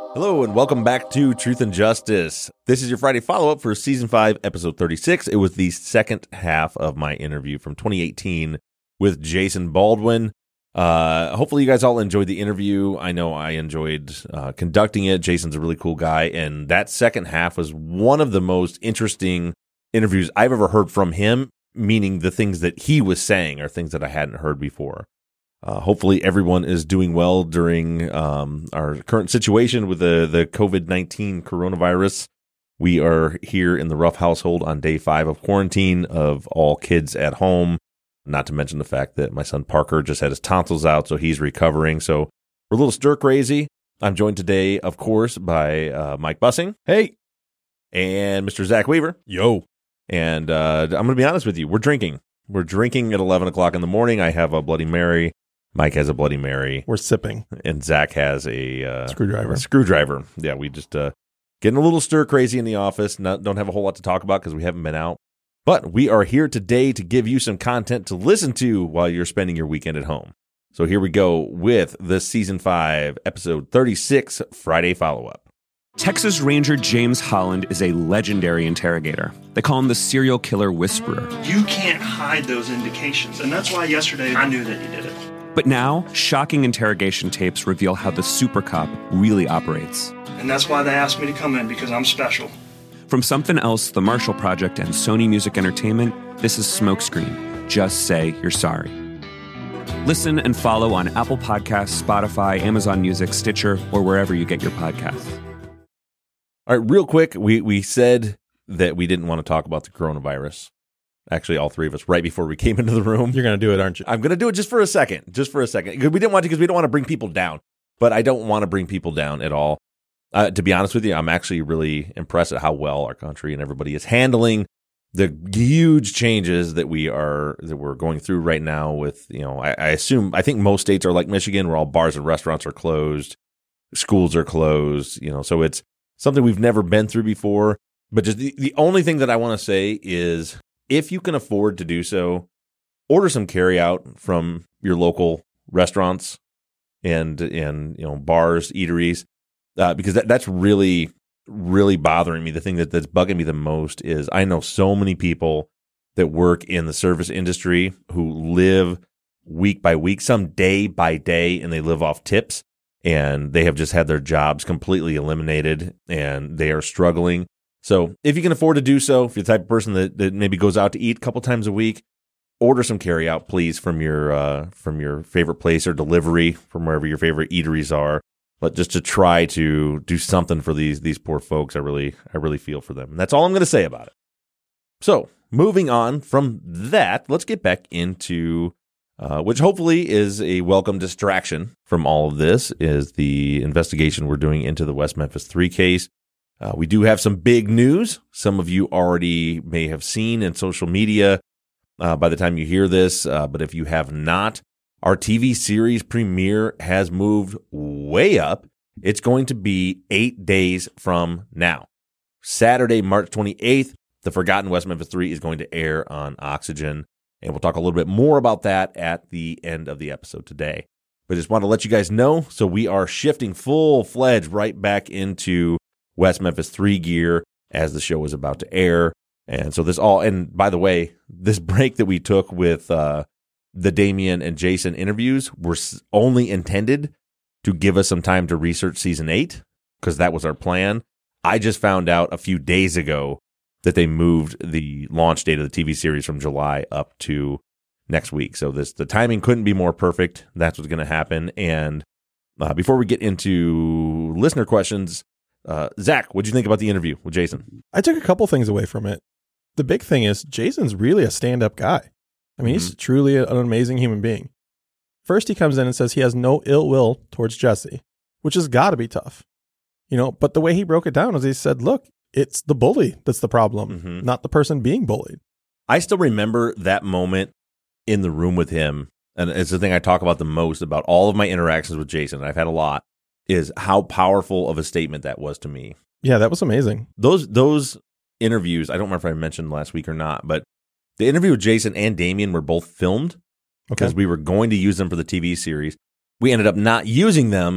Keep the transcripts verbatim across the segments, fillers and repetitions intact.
Hello and welcome back to Truth and Justice. This is your Friday follow-up for Season five, Episode thirty-six. It was the second half of my interview from twenty eighteen with Jason Baldwin. Uh, hopefully you guys all enjoyed the interview. I know I enjoyed uh, conducting it. Jason's a really cool guy, and that second half was one of the most interesting interviews I've ever heard from him, meaning the things that he was saying are things that I hadn't heard before. Uh, hopefully everyone is doing well during um, our current situation with the, the covid nineteen coronavirus. We are here in the Ruff household on day five of quarantine of all kids at home, not to mention the fact that my son Parker just had his tonsils out, so he's recovering. So we're a little stir-crazy. I'm joined today, of course, by uh, Mike Bussing. Hey. And Mister Zach Weaver. Yo. And uh, I'm going to be honest with you. We're drinking. We're drinking at eleven o'clock in the morning. I have a Bloody Mary. Mike has a Bloody Mary. We're sipping. And Zach has a uh, screwdriver. A screwdriver. Yeah, we just uh, getting a little stir crazy in the office. Not, don't have a whole lot to talk about because we haven't been out. But we are here today to give you some content to listen to while you're spending your weekend at home. So here we go with the Season five, Episode thirty-six, Friday follow-up. Texas Ranger James Holland is a legendary interrogator. They call him the serial killer whisperer. You can't hide those indications, and that's why yesterday I knew that you did it. But now, shocking interrogation tapes reveal how the super cop really operates. And that's why they asked me to come in, because I'm special. From Something Else, The Marshall Project, and Sony Music Entertainment, this is Smokescreen. Just say you're sorry. Listen and follow on Apple Podcasts, Spotify, Amazon Music, Stitcher, or wherever you get your podcasts. All right, real quick, we, we said that we didn't want to talk about the coronavirus. Actually, all three of us, right before we came into the room. You're going to do it, aren't you? I'm going to do it just for a second. Just for a second. We didn't want to because we don't want to bring people down. But I don't want to bring people down at all. Uh, to be honest with you, I'm actually really impressed at how well our country and everybody is handling the huge changes that we are that we're going through right now. With, you know, I, I assume I think most states are like Michigan, where all bars and restaurants are closed, schools are closed. You know, so it's something we've never been through before. But just the, the only thing that I want to say is, if you can afford to do so, order some carryout from your local restaurants and and you know bars, eateries, uh, because that, that's really really bothering me. The thing that, that's bugging me the most is I know so many people that work in the service industry who live week by week, some day by day, and they live off tips, and they have just had their jobs completely eliminated, and they are struggling. So if you can afford to do so, if you're the type of person that, that maybe goes out to eat a couple times a week, order some carryout, please, from your uh, from your favorite place, or delivery from wherever your favorite eateries are. But just to try to do something for these these poor folks, I really I really feel for them. And that's all I'm going to say about it. So moving on from that, let's get back into uh, which hopefully is a welcome distraction from all of this, is the investigation we're doing into the West Memphis three case. Uh, we do have some big news. Some of you already may have seen in social media uh, by the time you hear this. Uh, but if you have not, our T V series premiere has moved way up. It's going to be eight days from now. Saturday, March twenty-eighth, The Forgotten West Memphis three is going to air on Oxygen. And we'll talk a little bit more about that at the end of the episode today. But I just want to let you guys know. So we are shifting full-fledged right back into West Memphis three gear as the show is about to air. And so this all, and by the way, this break that we took with uh, the Damian and Jason interviews were only intended to give us some time to research season eight, because that was our plan. I just found out a few days ago that they moved the launch date of the T V series from July up to next week. So this the timing couldn't be more perfect. That's what's going to happen. And uh, before we get into listener questions, Uh, Zach, what did you think about the interview with Jason? I took a couple things away from it. The big thing is Jason's really a stand-up guy. I mean, mm-hmm. he's truly an amazing human being. First, he comes in and says he has no ill will towards Jesse, which has got to be tough. You know, but the way he broke it down was he said, look, it's the bully that's the problem, mm-hmm. not the person being bullied. I still remember that moment in the room with him, and it's the thing I talk about the most about all of my interactions with Jason, and I've had a lot, is how powerful of a statement that was to me. Yeah, that was amazing. Those those interviews, I don't remember if I mentioned last week or not, but the interview with Jason and Damian were both filmed because okay. we were going to use them for the T V series. We ended up not using them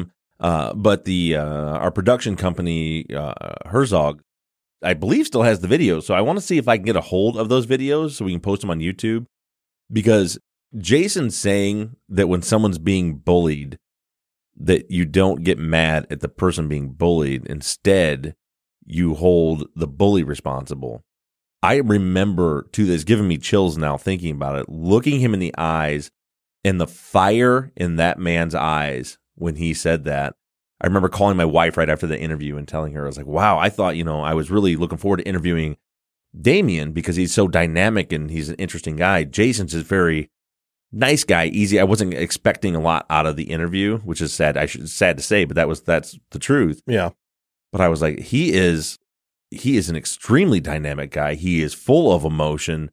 Uh, but the uh, our production company, uh, Herzog, I believe still has the videos. So I want to see if I can get a hold of those videos so we can post them on YouTube. Because Jason saying that when someone's being bullied, that you don't get mad at the person being bullied. Instead, you hold the bully responsible. I remember, too, that's giving me chills now thinking about it, looking him in the eyes and the fire in that man's eyes when he said that. I remember calling my wife right after the interview and telling her, I was like, wow, I thought, you know, I was really looking forward to interviewing Damien because he's so dynamic and he's an interesting guy. Jason's is very nice guy, easy. I wasn't expecting a lot out of the interview, which is sad. I should sad to say, but that was that's the truth. Yeah. But I was like, he is he is an extremely dynamic guy. He is full of emotion,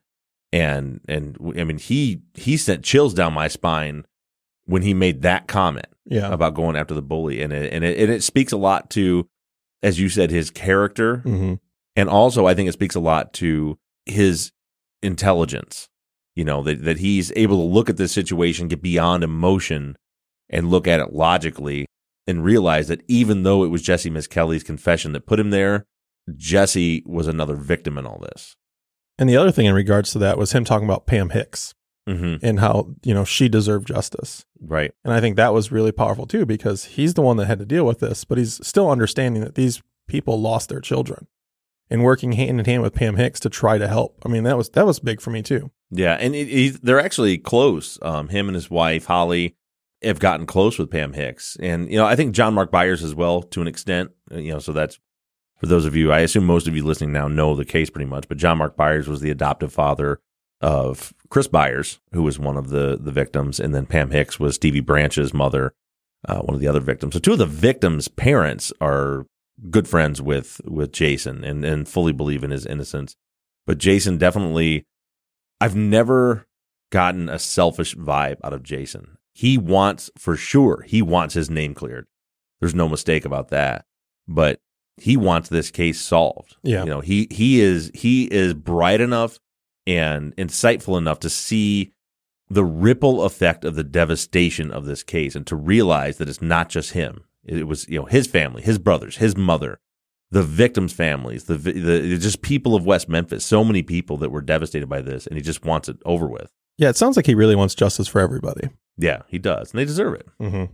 and and I mean he he sent chills down my spine when he made that comment Yeah. about going after the bully, and it and it, and it speaks a lot to, as you said, his character, Mm-hmm. and also I think it speaks a lot to his intelligence. You know, that, that he's able to look at this situation, get beyond emotion, and look at it logically, and realize that even though it was Jesse Miskelly's confession that put him there, Jesse was another victim in all this. And the other thing in regards to that was him talking about Pam Hicks Mm-hmm. and how, you know, she deserved justice. Right. And I think that was really powerful too, because he's the one that had to deal with this, but he's still understanding that these people lost their children and working hand in hand with Pam Hicks to try to help. I mean, that was that was big for me too. Yeah, and it, it, they're actually close. Um, him and his wife, Holly, have gotten close with Pam Hicks. And, you know, I think John Mark Byers as well, to an extent. You know, so that's, for those of you, I assume most of you listening now know the case pretty much, but John Mark Byers was the adoptive father of Chris Byers, who was one of the, the victims, and then Pam Hicks was Stevie Branch's mother, uh, one of the other victims. So two of the victims' parents are good friends with, with Jason and, and fully believe in his innocence. But Jason definitely... I've never gotten a selfish vibe out of Jason. He wants, for sure, he wants his name cleared. There's no mistake about that. But he wants this case solved. Yeah. You know, he he is he is bright enough and insightful enough to see the ripple effect of the devastation of this case and to realize that it's not just him. It was, you know, his family, his brothers, his mother, the victims' families, the, the just people of West Memphis, so many people that were devastated by this, and he just wants it over with. Yeah, it sounds like he really wants justice for everybody. Yeah, he does, and they deserve it. Mm-hmm.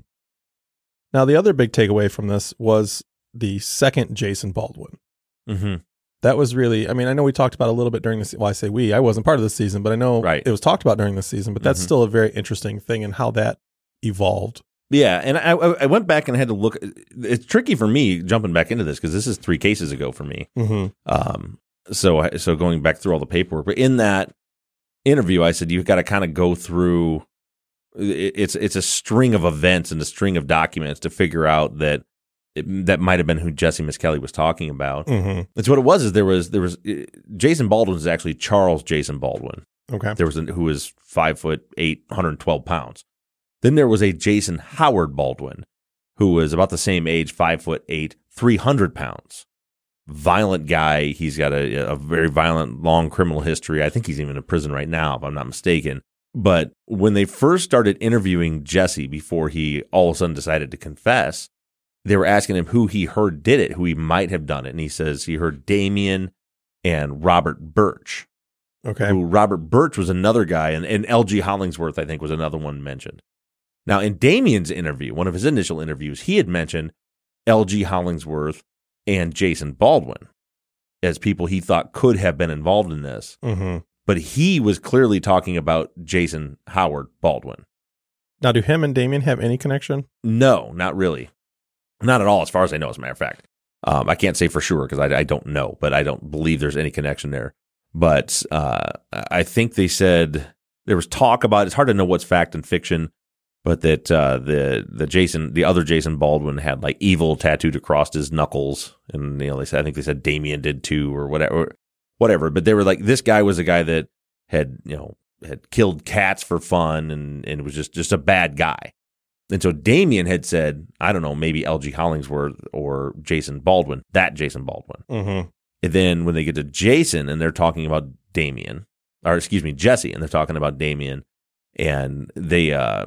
Now, the other big takeaway from this was the second Jason Baldwin. Mm-hmm. That was really, I mean, I know we talked about it a little bit during this. Well, I say we, I wasn't part of this season, but I know Right. it was talked about during this season, but that's Mhm. still a very interesting thing and how that evolved. Yeah, and I, I went back and had to look. It's tricky for me jumping back into this because this is three cases ago for me. Mm-hmm. Um, so I- so going back through all the paperwork, but in that interview, I said you've got to kind of go through. it- It's it's a string of events and a string of documents to figure out that it, that might have been who Jesse Miskelly was talking about. Mm-hmm. It's what it was. Is there was there was Jason Baldwin is actually Charles Jason Baldwin. Okay. There was a, who was five foot eight, one hundred twelve pounds. Then there was a Jason Howard Baldwin, who was about the same age, five foot eight, three hundred pounds. Violent guy. He's got a, a very violent, long criminal history. I think he's even in prison right now, if I'm not mistaken. But when they first started interviewing Jesse before he all of a sudden decided to confess, they were asking him who he heard did it, who he might have done it. And he says he heard Damien and Robert Birch. Okay. Who Robert Birch was another guy, and, and L G Hollingsworth, I think, was another one mentioned. Now, in Damien's interview, one of his initial interviews, he had mentioned L G Hollingsworth and Jason Baldwin as people he thought could have been involved in this. Mm-hmm. But he was clearly talking about Jason Howard Baldwin. Now, do him and Damien have any connection? No, not really. Not at all, as far as I know, as a matter of fact. Um, I can't say for sure because I, I don't know, but I don't believe there's any connection there. But uh, I think they said there was talk about, it's hard to know what's fact and fiction, but that uh, the the Jason, the other Jason Baldwin had like evil tattooed across his knuckles, and you know they said I think they said Damien did too, or whatever, whatever. But they were like, this guy was a guy that had you know had killed cats for fun, and and was just just a bad guy. And so Damien had said, I don't know, maybe L G Hollingsworth or Jason Baldwin, that Jason Baldwin. Mm-hmm. And then when they get to Jason and they're talking about Damien, or excuse me, Jesse, and they're talking about Damien, and they uh,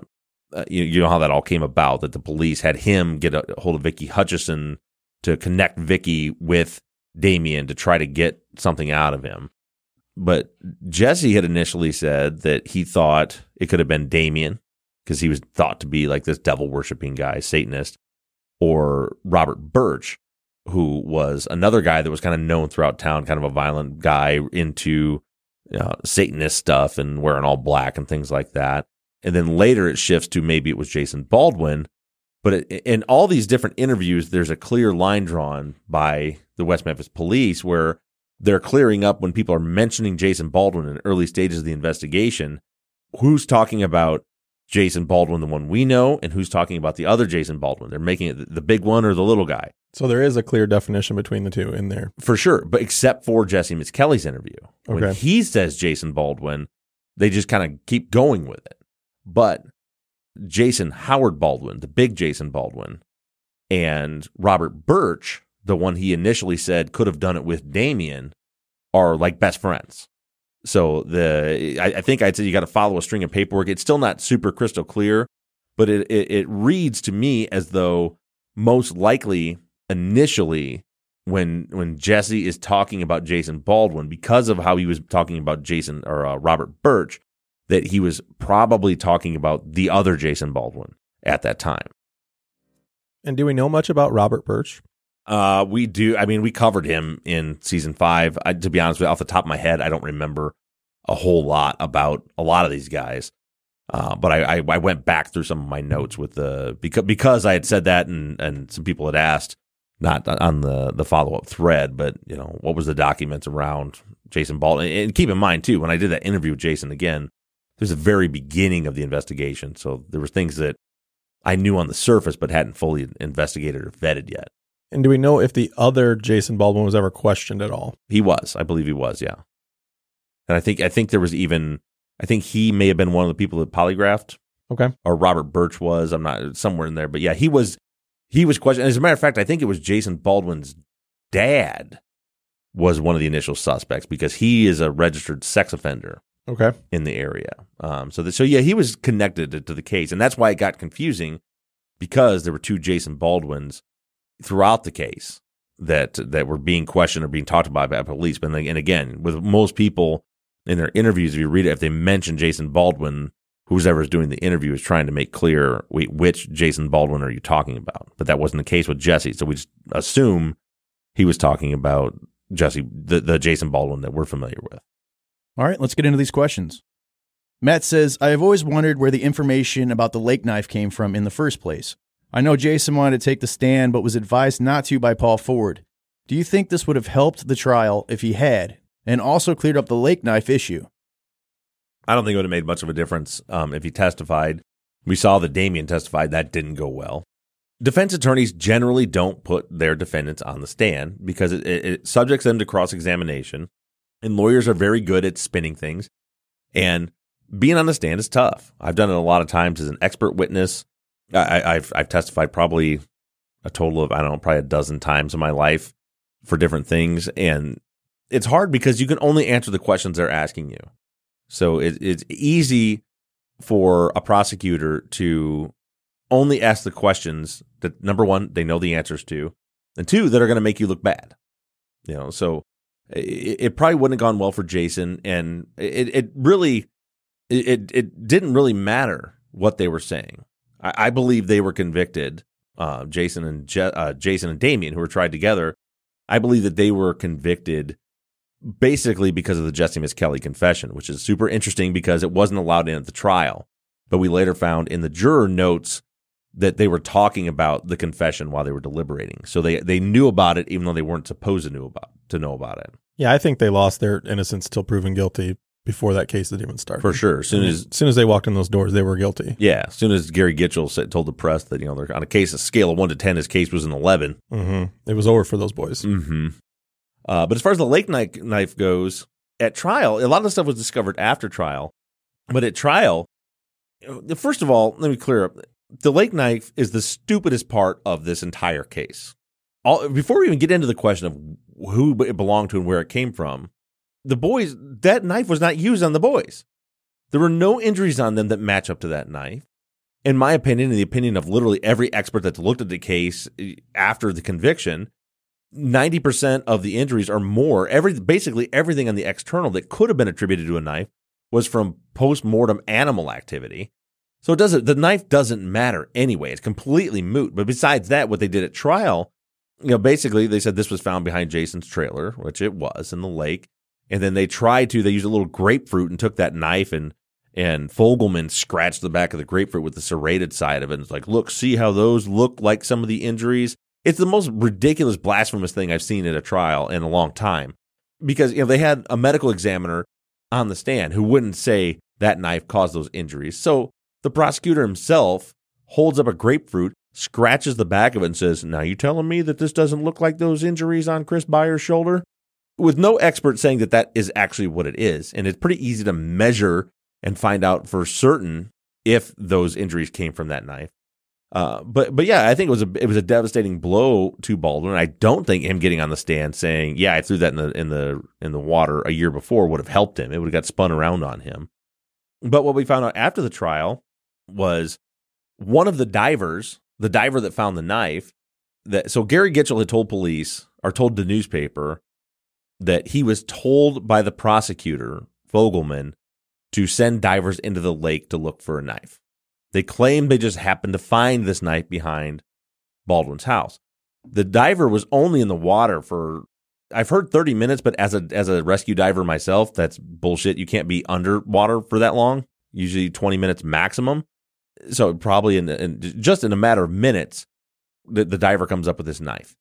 uh, you, you know how that all came about, that the police had him get a hold of Vicky Hutchison to connect Vicky with Damien to try to get something out of him. But Jesse had initially said that he thought it could have been Damien because he was thought to be like this devil-worshipping guy, Satanist, or Robert Birch, who was another guy that was kind of known throughout town, kind of a violent guy into you know, Satanist stuff and wearing all black and things like that. And then later it shifts to maybe it was Jason Baldwin. But it, in all these different interviews, there's a clear line drawn by the West Memphis police where they're clearing up when people are mentioning Jason Baldwin in early stages of the investigation, who's talking about Jason Baldwin, the one we know, and who's talking about the other Jason Baldwin. They're making it the big one or the little guy. So there is a clear definition between the two in there. For sure, but except for Jesse Miskelly's interview. When Okay. he says Jason Baldwin, they just kind of keep going with it. But Jason Howard Baldwin, the big Jason Baldwin, and Robert Birch, the one he initially said could have done it with Damien, are like best friends. So the I, I think I'd say you got to follow a string of paperwork. It's still not super crystal clear, but it, it, it reads to me as though most likely initially when when Jesse is talking about Jason Baldwin, because of how he was talking about Jason or uh, Robert Birch, that he was probably talking about the other Jason Baldwin at that time. And do we know much about Robert Birch? Uh, we do. I mean, we covered him in season five. I, to be honest with you, off the top of my head, I don't remember a whole lot about a lot of these guys. Uh, but I, I, I went back through some of my notes with the because because I had said that and, and some people had asked, not on the, the follow up thread, but you know what was the documents around Jason Baldwin? And keep in mind too, when I did that interview with Jason again, there's the very beginning of the investigation, so there were things that I knew on the surface but hadn't fully investigated or vetted yet. And do we know if the other Jason Baldwin was ever questioned at all? He was, I believe he was, yeah. And I think I think there was even I think he may have been one of the people that polygraphed. Okay. Or Robert Birch was. I'm not somewhere in there, but yeah, he was. He was questioned. As a matter of fact, I think it was Jason Baldwin's dad was one of the initial suspects because he is a registered sex offender. Okay. In the area. Um. So that, so yeah, he was connected to, to the case, and that's why it got confusing because there were two Jason Baldwins throughout the case that that were being questioned or being talked about by police. But and again, with most people in their interviews, if you read it, if they mention Jason Baldwin, whoever is doing the interview is trying to make clear, wait, which Jason Baldwin are you talking about? But that wasn't the case with Jesse. So we just assume he was talking about Jesse, the, the Jason Baldwin that we're familiar with. All right, let's get into these questions. Matt says, I have always wondered where the information about the lake knife came from in the first place. I know Jason wanted to take the stand, but was advised not to by Paul Ford. Do you think this would have helped the trial if he had, and also cleared up the lake knife issue? I don't think it would have made much of a difference um, if he testified. We saw that Damien testified. That didn't go well. Defense attorneys generally don't put their defendants on the stand because it, it, it subjects them to cross-examination, and lawyers are very good at spinning things. And being on the stand is tough. I've done it a lot of times as an expert witness. I, I've I've testified probably a total of, I don't know, probably a dozen times in my life for different things. And it's hard because you can only answer the questions they're asking you. So it, it's easy for a prosecutor to only ask the questions that, number one, they know the answers to, and two, that are going to make you look bad. You know, so it, it probably wouldn't have gone well for Jason. And it, it really, it, it didn't really matter what they were saying. I believe they were convicted, uh, Jason and Je- uh, Jason and Damien, who were tried together. I believe that they were convicted basically because of the Jesse Miskelly confession, which is super interesting because it wasn't allowed in at the trial. But we later found in the juror notes that they were talking about the confession while they were deliberating. So they, they knew about it even though they weren't supposed to know about to know about it. Yeah, I think they lost their innocence till proven guilty before that case had even started. For sure. As soon as, as soon as they walked in those doors, they were guilty. Yeah. As soon as Gary Gitchell said, told the press that, you know, they're on a case, a scale of one to ten, his case was an eleven. Mm-hmm. It was over for those boys. Mm-hmm. Uh, but as far as the lake knife, knife goes, at trial, a lot of the stuff was discovered after trial. But at trial, first of all, let me clear up. The lake knife is the stupidest part of this entire case. All, before we even get into the question of who it belonged to and where it came from, the boys, that knife was not used on the boys. There were no injuries on them that match up to that knife. in my opinion, in the opinion of literally every expert that's looked at the case after the conviction, ninety percent of the injuries or more, every basically everything on the external that could have been attributed to a knife was from post-mortem animal activity. So it doesn't, the knife doesn't matter anyway. It's completely moot. But besides that, what they did at trial, you know, basically they said this was found behind Jason's trailer, which it was, in the lake. And then they tried to, they used a little grapefruit and took that knife, and and Fogelman scratched the back of the grapefruit with the serrated side of it. And it's like, look, see how those look like some of the injuries? It's the most ridiculous, blasphemous thing I've seen at a trial in a long time. Because, you know, they had a medical examiner on the stand who wouldn't say that knife caused those injuries. So the prosecutor himself holds up a grapefruit, scratches the back of it, and says, now you telling me that this doesn't look like those injuries on Chris Byers' shoulder? With no expert saying that that is actually what it is. And it's pretty easy to measure and find out for certain if those injuries came from that knife. Uh, but but yeah, I think it was a it was a devastating blow to Baldwin. I don't think him getting on the stand saying, "Yeah, I threw that in the in the in the water a year before" would have helped him. It would have got spun around on him. But what we found out after the trial was one of the divers, the diver that found the knife, that so Gary Gitchell had told police or told the newspaper that he was told by the prosecutor, Fogelman, to send divers into the lake to look for a knife. They claimed they just happened to find this knife behind Baldwin's house. The diver was only in the water for, I've heard thirty minutes, but as a as a rescue diver myself, that's bullshit. You can't be underwater for that long, usually twenty minutes maximum. So probably in, in just in a matter of minutes, the, the diver comes up with this knife.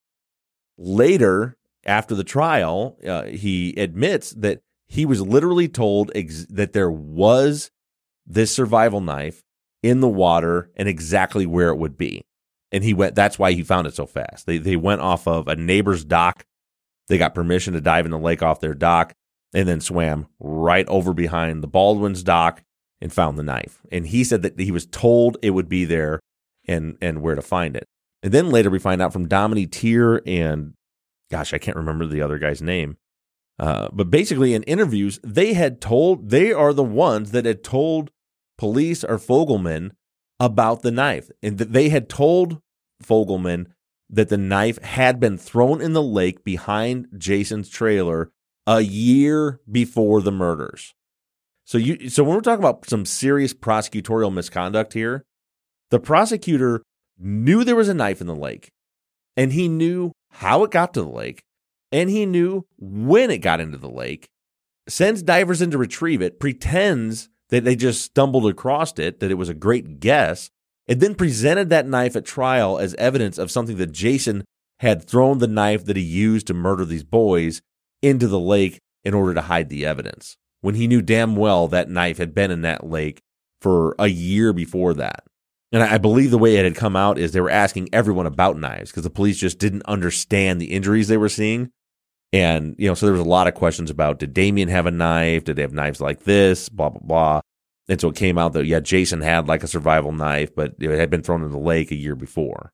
Later, after the trial, uh, he admits that he was literally told ex- that there was this survival knife in the water and exactly where it would be. And he went, that's why he found it so fast. They they went off of a neighbor's dock. They got permission to dive in the lake off their dock and then swam right over behind the Baldwin's dock and found the knife. And he said that he was told it would be there and, and where to find it. And then later we find out from Dominique Tier and, gosh, I can't remember the other guy's name. Uh, but basically in interviews, they had told, they are the ones that had told police or Fogelman about the knife. And that they had told Fogelman that the knife had been thrown in the lake behind Jason's trailer a year before the murders. So you, so when we're talking about some serious prosecutorial misconduct here, the prosecutor knew there was a knife in the lake, and he knew how it got to the lake, and he knew when it got into the lake, sends divers in to retrieve it, pretends that they just stumbled across it, that it was a great guess, and then presented that knife at trial as evidence of something that Jason had thrown the knife that he used to murder these boys into the lake in order to hide the evidence, when he knew damn well that knife had been in that lake for a year before that. And I believe the way it had come out is they were asking everyone about knives because the police just didn't understand the injuries they were seeing. And, you know, so there was a lot of questions about, did Damien have a knife? Did they have knives like this? Blah, blah, blah. And so it came out that, yeah, Jason had like a survival knife, but it had been thrown in the lake a year before.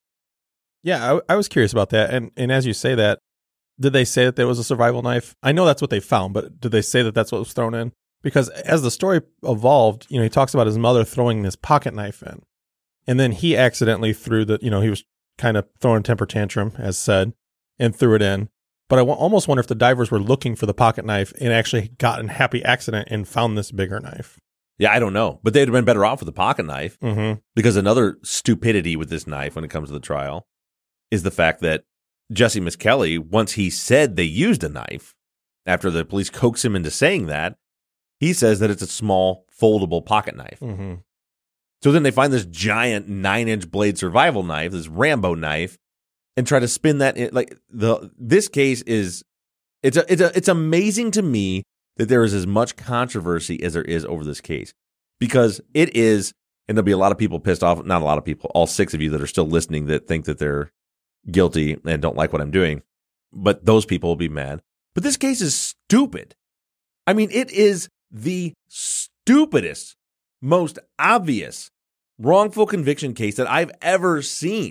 Yeah, I, I was curious about that. And and as you say that, did they say that there was a survival knife? I know that's what they found, but did they say that that's what was thrown in? Because as the story evolved, you know, he talks about his mother throwing this pocket knife in. And then he accidentally threw the, you know, he was kind of throwing a temper tantrum, as said, and threw it in. But I w- almost wonder if the divers were looking for the pocket knife and actually got in happy accident and found this bigger knife. Yeah, I don't know. But they'd have been better off with the pocket knife. Mm-hmm. Because another stupidity with this knife when it comes to the trial is the fact that Jesse Miskelly, once he said they used a knife, after the police coaxed him into saying that, he says that it's a small foldable pocket knife. Mm-hmm. So then they find this giant nine-inch blade survival knife, this Rambo knife, and try to spin that in. Like the this case is, it's a, it's a, it's amazing to me that there is as much controversy as there is over this case, because it is, and there'll be a lot of people pissed off. Not a lot of people, all six of you that are still listening that think that they're guilty and don't like what I'm doing, but those people will be mad. But this case is stupid. I mean, it is the stupidest, most obvious wrongful conviction case that I've ever seen.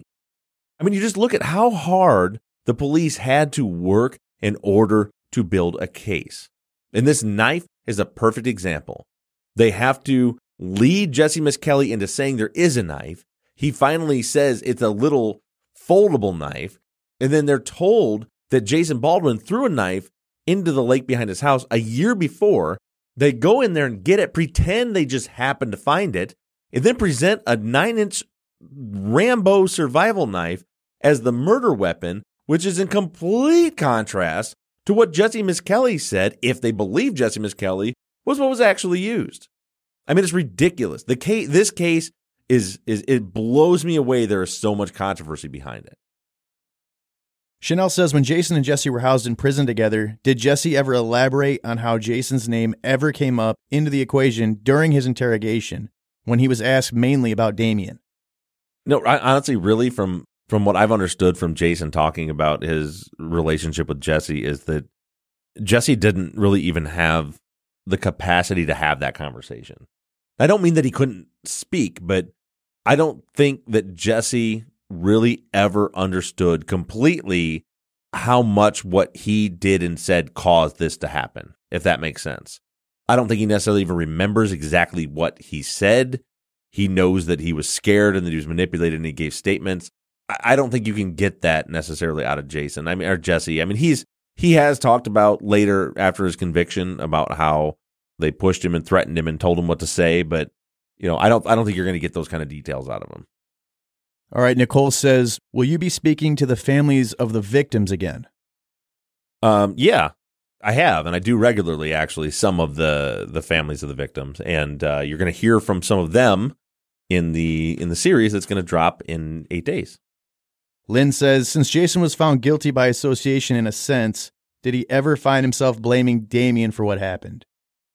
I mean, you just look at how hard the police had to work in order to build a case. And this knife is a perfect example. They have to lead Jesse Misskelley into saying there is a knife. He finally says it's a little foldable knife. And then they're told that Jason Baldwin threw a knife into the lake behind his house a year before. They go in there and get it, pretend they just happened to find it, and then present a nine-inch Rambo survival knife as the murder weapon, which is in complete contrast to what Jesse Misskelley said, if they believe Jesse Misskelley, was what was actually used. I mean, it's ridiculous. The case, this case is is it blows me away. There is so much controversy behind it. Chanel says, when Jason and Jesse were housed in prison together, did Jesse ever elaborate on how Jason's name ever came up into the equation during his interrogation when he was asked mainly about Damien? No, I, honestly, really, from from what I've understood from Jason talking about his relationship with Jesse, is that Jesse didn't really even have the capacity to have that conversation. I don't mean that he couldn't speak, but I don't think that Jesse really ever understood completely how much what he did and said caused this to happen, if that makes sense. I don't think he necessarily even remembers exactly what he said. He knows that he was scared and that he was manipulated and he gave statements. I don't think you can get that necessarily out of Jason. I mean, or Jesse. I mean, he's he has talked about later after his conviction about how they pushed him and threatened him and told him what to say, but you know, I don't I don't think you're going to get those kind of details out of him. All right, Nicole says, will you be speaking to the families of the victims again? Um, yeah, I have, and I do regularly, actually, some of the the families of the victims, and uh, you're going to hear from some of them in the in the series that's going to drop in eight days. Lynn says, since Jason was found guilty by association in a sense, did he ever find himself blaming Damien for what happened?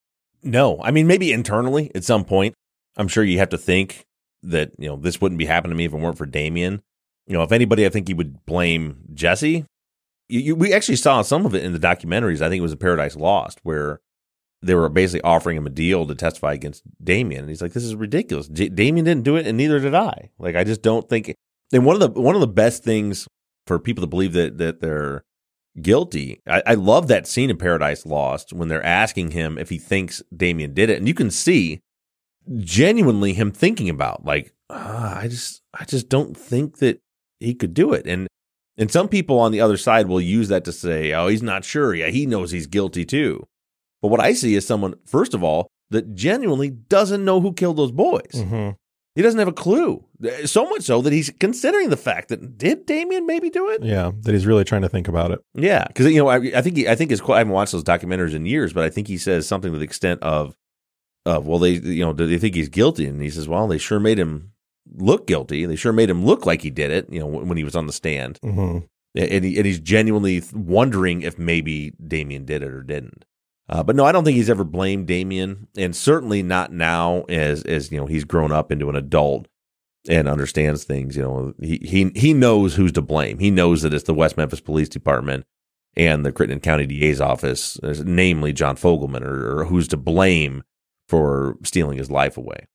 No, I mean, maybe internally at some point. I'm sure you have to think that, you know, this wouldn't be happening to me if it weren't for Damien. You know, if anybody, I think he would blame Jesse. You, you, we actually saw some of it in the documentaries. I think it was a Paradise Lost, where they were basically offering him a deal to testify against Damien. And he's like, this is ridiculous. J- Damien didn't do it, and neither did I. Like, I just don't think. And one of the one of the best things for people to believe that that they're guilty, I, I love that scene in Paradise Lost when they're asking him if he thinks Damien did it. And you can see genuinely him thinking about, like, ah, I just I just don't think that he could do it. And and some people on the other side will use that to say, oh, he's not sure. Yeah, he knows he's guilty too. But what I see is someone, first of all, that genuinely doesn't know who killed those boys. Mm-hmm. He doesn't have a clue. So much so that he's considering the fact that, did Damien maybe do it? Yeah, that he's really trying to think about it. Yeah, because, you know, I, I think he, I think his quote, I haven't watched those documentaries in years, but I think he says something to the extent of, of well, they, you know, do they think he's guilty? And he says, well, they sure made him look guilty. They sure made him look like he did it, you know, when he was on the stand. Mm-hmm. And, he, and he's genuinely wondering if maybe Damien did it or didn't. Uh, but no, I don't think he's ever blamed Damien, and certainly not now as, as you know, he's grown up into an adult and understands things. You know, he he he knows who's to blame. He knows that it's the West Memphis Police Department and the Crittenden County D A's office, namely John Fogelman, or, or who's to blame for stealing his life away.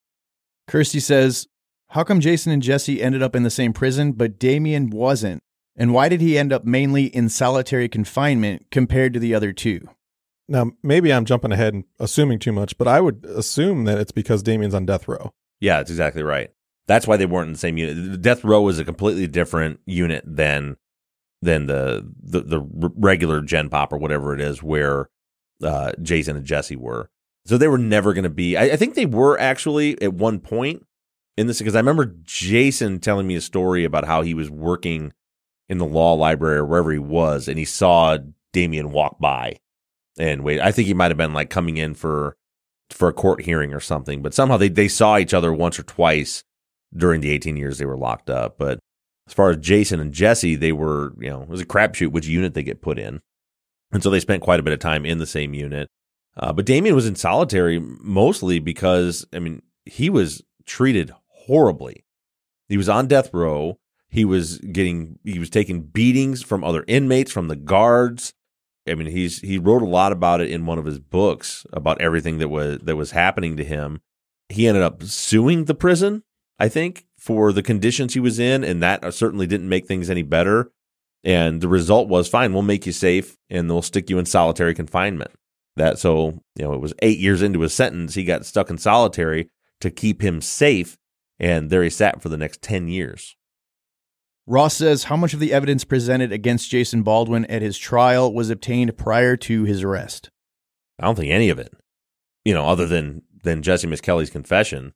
Kirsty says, how come Jason and Jesse ended up in the same prison, but Damien wasn't? And why did he end up mainly in solitary confinement compared to the other two? Now, maybe I'm jumping ahead and assuming too much, but I would assume that it's because Damien's on death row. Yeah, that's exactly right. That's why they weren't in the same unit. Death row is a completely different unit than than the the, the regular Gen Pop or whatever it is where uh, Jason and Jesse were. So they were never going to be. I, I think they were actually at one point in this, because I remember Jason telling me a story about how he was working in the law library or wherever he was, and he saw Damien walk by. And wait, I think he might have been like coming in for for a court hearing or something, but somehow they, they saw each other once or twice during the eighteen years they were locked up. But as far as Jason and Jesse, they were, you know, it was a crapshoot which unit they get put in. And so they spent quite a bit of time in the same unit. Uh, but Damien was in solitary mostly because, I mean, he was treated horribly. He was on death row. He was getting, he was taking beatings from other inmates, from the guards. I mean, he's he wrote a lot about it in one of his books about everything that was that was happening to him. He ended up suing the prison, I think, for the conditions he was in, and that certainly didn't make things any better. And the result was, fine, we'll make you safe, and they'll stick you in solitary confinement. That so, you know, it was eight years into his sentence, he got stuck in solitary to keep him safe, and there he sat for the next ten years. Ross says, how much of the evidence presented against Jason Baldwin at his trial was obtained prior to his arrest? I don't think any of it, you know, other than, than Jesse Misskelley's confession.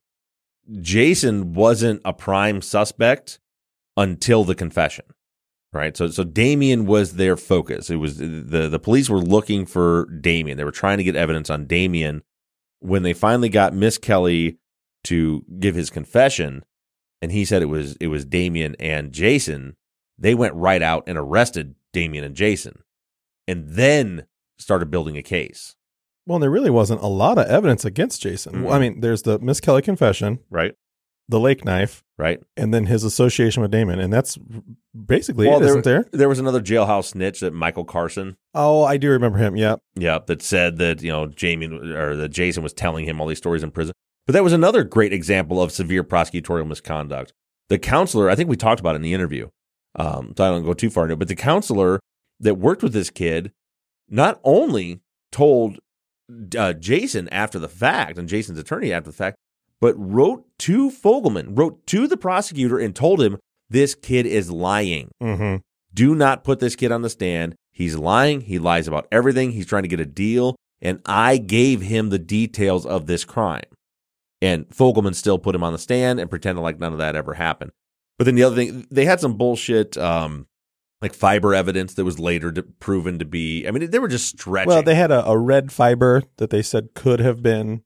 Jason wasn't a prime suspect until the confession, right? So, so Damien was their focus. It was the, the police were looking for Damien. They were trying to get evidence on Damien. When they finally got Misskelley to give his confession, and he said it was it was Damien and Jason, they went right out and arrested Damien and Jason, and then started building a case. Well, there really wasn't a lot of evidence against Jason. Mm-hmm. I mean, there's the Misskelley confession, Right. the lake knife, Right. and then his association with Damon, and that's basically Well, it, there, isn't there? There was another jailhouse snitch, that Michael Carson. Oh, I do remember him. Yeah. Yeah, that said that, you know, Jamie or that Jason was telling him all these stories in prison. But that was another great example of severe prosecutorial misconduct. The counselor, I think we talked about it in the interview, um, so I don't go too far into it, but the counselor that worked with this kid not only told uh, Jason after the fact, and Jason's attorney after the fact, but wrote to Fogelman, wrote to the prosecutor and told him, this kid is lying. Mm-hmm. Do not put this kid on the stand. He's lying. He lies about everything. He's trying to get a deal. And I gave him the details of this crime. And Fogelman still put him on the stand and pretended like none of that ever happened. But then the other thing, they had some bullshit, um, like fiber evidence that was later to, proven to be, I mean, they were just stretching. Well, they had a, a red fiber that they said could have been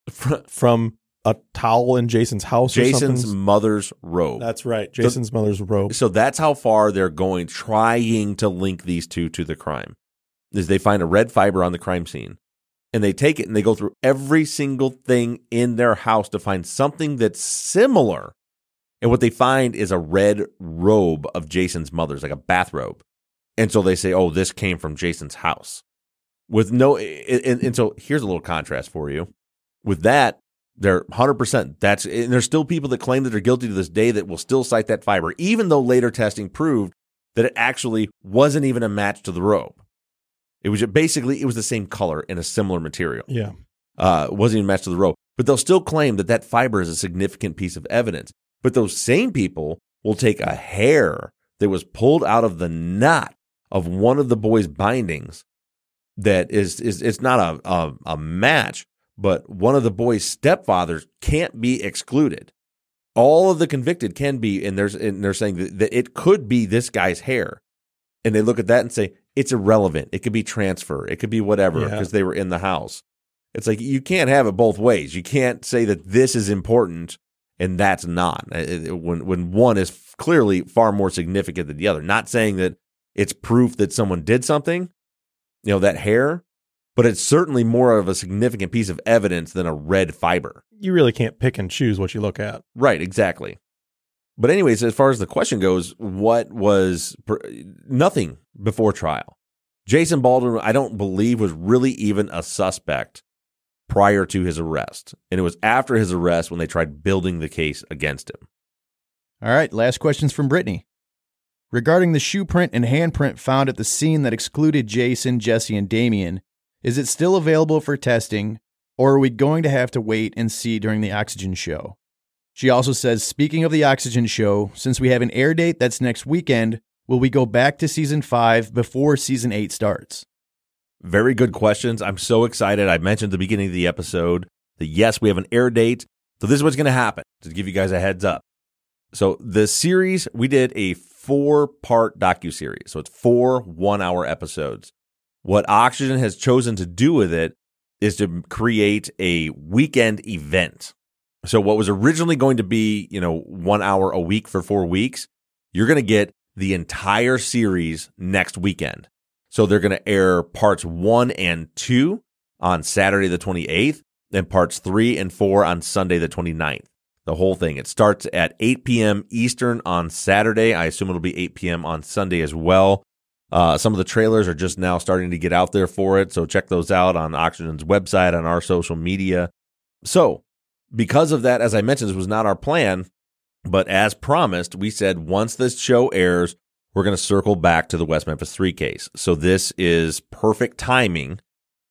from a towel in Jason's house Jason's or something. mother's robe. That's right. Jason's so, mother's robe. So that's how far they're going, trying to link these two to the crime. Is they find a red fiber on the crime scene, and they take it and they go through every single thing in their house to find something that's similar. And what they find is a red robe of Jason's mother's, like a bathrobe. And so they say, oh, this came from Jason's house. With no, and, and so here's a little contrast for you. With that, they're one hundred percent. That's, and there's still people that claim that they're guilty to this day that will still cite that fiber, even though later testing proved that it actually wasn't even a match to the robe. It was basically, it was the same color and a similar material. Yeah. Uh, it wasn't even matched to the robe. But they'll still claim that that fiber is a significant piece of evidence. But those same people will take a hair that was pulled out of the knot of one of the boys' bindings that is, is it's not a, a, a match, but one of the boys' stepfathers can't be excluded. All of the convicted can be, and, there's, and they're saying that, that it could be this guy's hair. And they look at that and say, it's irrelevant. It could be transfer. It could be whatever because yeah. they were in the house. It's like you can't have it both ways. You can't say that this is important and that's not. When when one is clearly far more significant than the other. Not saying that it's proof that someone did something, you know, that hair, but it's certainly more of a significant piece of evidence than a red fiber. You really can't pick and choose what you look at. Right, exactly. But anyways, as far as the question goes, what was nothing before trial? Jason Baldwin, I don't believe, was really even a suspect prior to his arrest. And it was after his arrest when they tried building the case against him. All right, last questions from Brittany. Regarding the shoe print and handprint found at the scene that excluded Jason, Jesse, and Damien, is it still available for testing, or are we going to have to wait and see during the Oxygen show? She also says, speaking of the Oxygen show, since we have an air date that's next weekend, will we go back to season five before season eight starts? Very good questions. I'm so excited. I mentioned at the beginning of the episode that yes, we have an air date. So this is what's going to happen, to give you guys a heads up. So the series, we did a four-part docuseries. So it's four one-hour episodes. What Oxygen has chosen to do with it is to create a weekend event. So what was originally going to be, you know, one hour a week for four weeks, you're going to get the entire series next weekend. So they're going to air parts one and two on Saturday the twenty-eighth, and parts three and four on Sunday the twenty-ninth. The whole thing. It starts at eight p.m. Eastern on Saturday. I assume it'll be eight p.m. on Sunday as well. Uh, some of the trailers are just now starting to get out there for it, so check those out on Oxygen's website, on our social media. So because of that, as I mentioned, this was not our plan, but as promised, we said once this show airs, we're going to circle back to the West Memphis three case. So this is perfect timing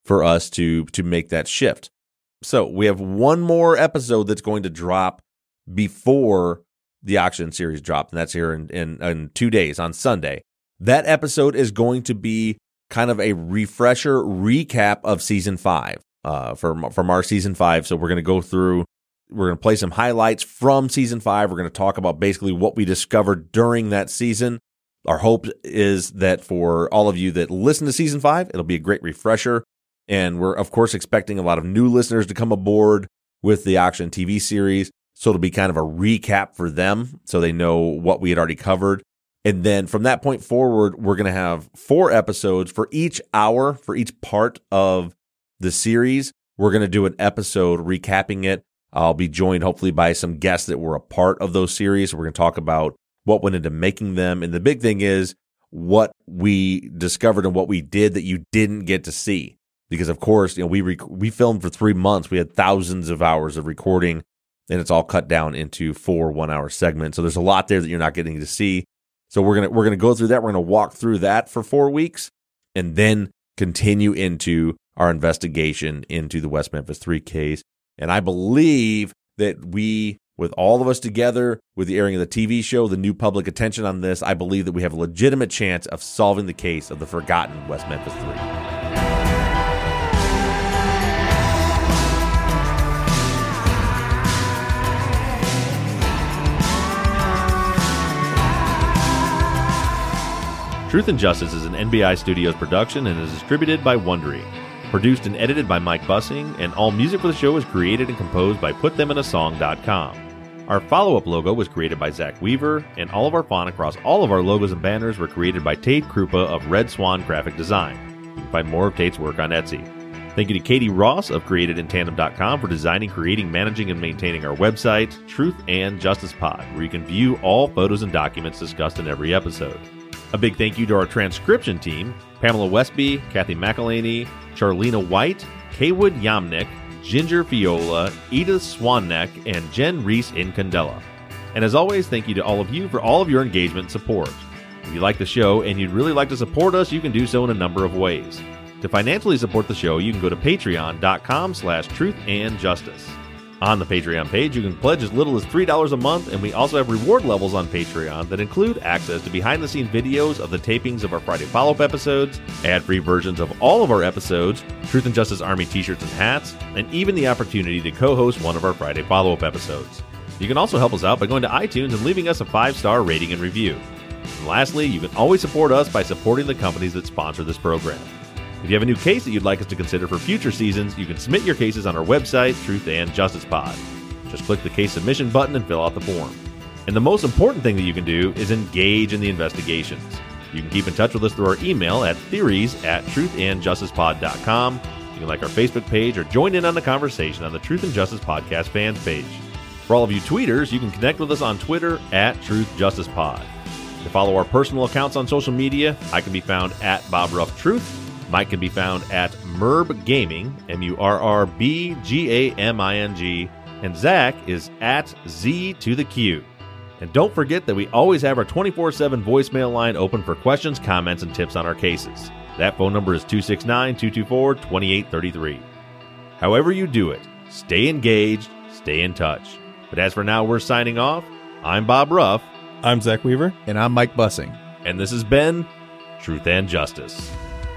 for us to to make that shift. So we have one more episode that's going to drop before the auction series drop, and that's here in, in, in two days on Sunday. That episode is going to be kind of a refresher recap of season five uh, from, from our season five. So we're going to go through, we're going to play some highlights from season five. We're going to talk about basically what we discovered during that season. Our hope is that for all of you that listen to season five, it'll be a great refresher. And we're, of course, expecting a lot of new listeners to come aboard with the Auction T V series. So it'll be kind of a recap for them so they know what we had already covered. And then from that point forward, we're going to have four episodes for each hour, for each part of the series. We're going to do an episode recapping it. I'll be joined hopefully by some guests that were a part of those series. We're going to talk about what went into making them. And the big thing is what we discovered and what we did that you didn't get to see. Because, of course, you know, we rec- we filmed for three months. We had thousands of hours of recording, and it's all cut down into four one-hour segments. So there's a lot there that you're not getting to see. So we're gonna we're gonna go through that. We're gonna walk through that for four weeks, and then continue into our investigation into the West Memphis three case. And I believe that we, with all of us together, with the airing of the T V show, the new public attention on this, I believe that we have a legitimate chance of solving the case of the forgotten West Memphis three. Truth and Justice is an N B I Studios production and is distributed by Wondery. Produced and edited by Mike Bussing, and all music for the show is created and composed by put them in a song dot com. Our follow-up logo was created by Zach Weaver, and all of our font across all of our logos and banners were created by Tate Krupa of Red Swan Graphic Design. You can find more of Tate's work on Etsy. Thank you to Katie Ross of created in tandem dot com for designing, creating, managing, and maintaining our website, Truth and Justice Pod, where you can view all photos and documents discussed in every episode. A big thank you to our transcription team, Pamela Westby, Kathy McElhaney, Charlena White, Kaywood Yamnick, Ginger Fiola, Edith Swanneck, and Jen Reese in Candela. And as always, thank you to all of you for all of your engagement and support. If you like the show and you'd really like to support us, you can do so in a number of ways. To financially support the show, you can go to patreon dot com slash truth and justice. On the Patreon page, you can pledge as little as three dollars a month, and we also have reward levels on Patreon that include access to behind-the-scenes videos of the tapings of our Friday follow-up episodes, ad-free versions of all of our episodes, Truth and Justice Army t-shirts and hats, and even the opportunity to co-host one of our Friday follow-up episodes. You can also help us out by going to iTunes and leaving us a five-star rating and review. And lastly, you can always support us by supporting the companies that sponsor this program. If you have a new case that you'd like us to consider for future seasons, you can submit your cases on our website, Truth and Justice Pod. Just click the case submission button and fill out the form. And the most important thing that you can do is engage in the investigations. You can keep in touch with us through our email at theories at truth and justice pod dot com. You can like our Facebook page or join in on the conversation on the Truth and Justice Podcast fans page. For all of you tweeters, you can connect with us on Twitter at Truth Justice Pod. To follow our personal accounts on social media, I can be found at Bob Ruff Truth. Mike can be found at Murb Gaming, M U R R B G A M I N G, and Zach is at Z to the Q. And don't forget that we always have our twenty-four seven voicemail line open for questions, comments, and tips on our cases. That phone number is two six nine, two two four, two eight three three. However you do it, stay engaged, stay in touch. But as for now, we're signing off. I'm Bob Ruff. I'm Zach Weaver. And I'm Mike Bussing. And this has been Truth and Justice.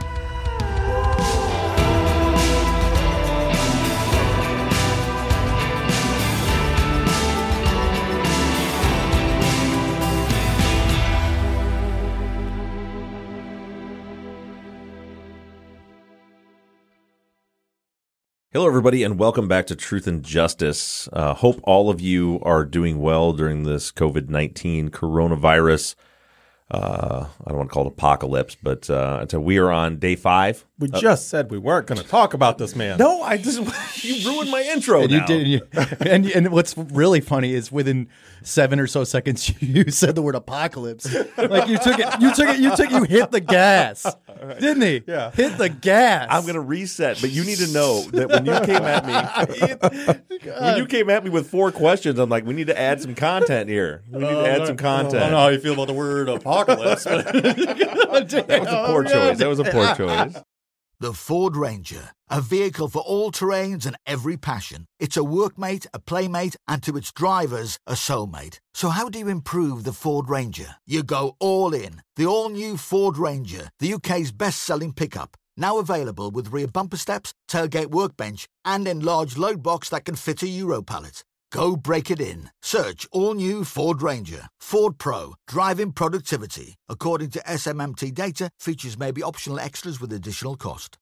Hello, everybody, and welcome back to Truth and Justice. Uh, hope all of you are doing well during this COVID nineteen coronavirus. Uh, I don't want to call it apocalypse, but uh, so we are on day five. We uh, just said we weren't going to talk about this man. No, I just you ruined my intro. And now. you did, and, you, and and what's really funny is within seven or so seconds you said the word apocalypse. Like you took it, you took it, you took you hit the gas, didn't he? Yeah, hit the gas. I'm going to reset, but you need to know that when you came at me, when you came at me with four questions, I'm like, we need to add some content here. We need to add some content. I don't know how you feel about the word apocalypse. That was a poor choice. That was a poor choice. The Ford Ranger, a vehicle for all terrains and every passion. It's a workmate, a playmate, and to its drivers, a soulmate. So how do you improve the Ford Ranger? You go all in. The all-new Ford Ranger, the U K's best-selling pickup. Now available with rear bumper steps, tailgate workbench, and enlarged load box that can fit a Euro pallet. Go break it in. Search all-new Ford Ranger. Ford Pro. Driving productivity. According to S M M T data, features may be optional extras with additional cost.